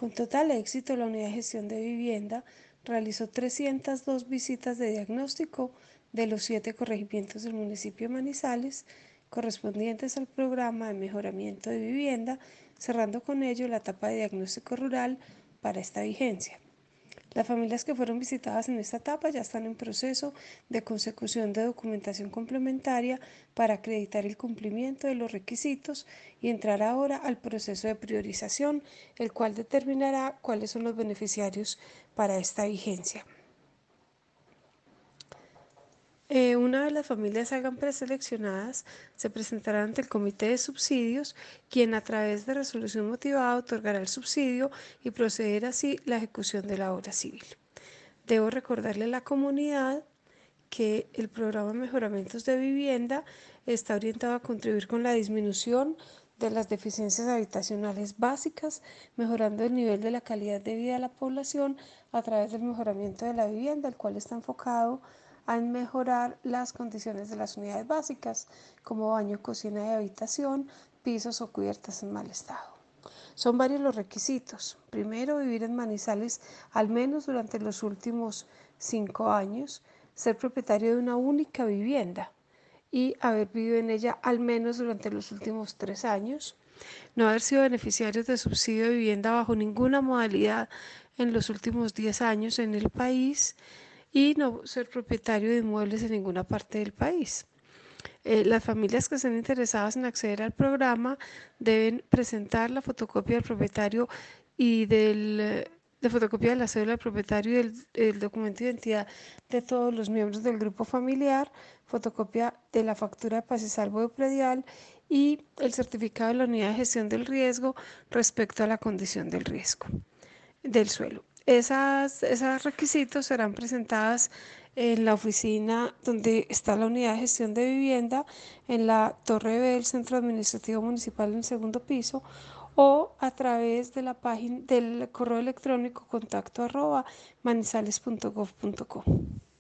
Con total éxito, la Unidad de Gestión de Vivienda realizó 302 visitas de diagnóstico de los 7 corregimientos del municipio de Manizales, correspondientes al programa de mejoramiento de vivienda, cerrando con ello la etapa de diagnóstico rural para esta vigencia. Las familias que fueron visitadas en esta etapa ya están en proceso de consecución de documentación complementaria para acreditar el cumplimiento de los requisitos y entrar ahora al proceso de priorización, el cual determinará cuáles son los beneficiarios para esta vigencia. Una vez las familias salgan preseleccionadas, se presentarán ante el Comité de Subsidios, quien a través de resolución motivada otorgará el subsidio y proceder así la ejecución de la obra civil. Debo recordarle a la comunidad que el programa de mejoramientos de vivienda está orientado a contribuir con la disminución de las deficiencias habitacionales básicas, mejorando el nivel de la calidad de vida de la población a través del mejoramiento de la vivienda, el cual está enfocado a mejorar las condiciones de las unidades básicas, como baño, cocina y habitación, pisos o cubiertas en mal estado. Son varios los requisitos. Primero, vivir en Manizales al menos durante los últimos 5 años, ser propietario de una única vivienda y haber vivido en ella al menos durante los últimos 3 años, no haber sido beneficiarios de subsidio de vivienda bajo ninguna modalidad en los últimos 10 años en el país y no ser propietario de inmuebles en ninguna parte del país. Las familias que estén interesadas en acceder al programa deben presentar la fotocopia del propietario y de fotocopia de la cédula del propietario y el documento de identidad de todos los miembros del grupo familiar, fotocopia de la factura de paz y salvo de predial y el certificado de la unidad de gestión del riesgo respecto a la condición del riesgo del suelo. Esos requisitos serán presentadas en la oficina donde está la unidad de gestión de vivienda, en la Torre B del Centro Administrativo Municipal en el segundo piso, o a través de la página del correo electrónico contacto@manizales.gov.co.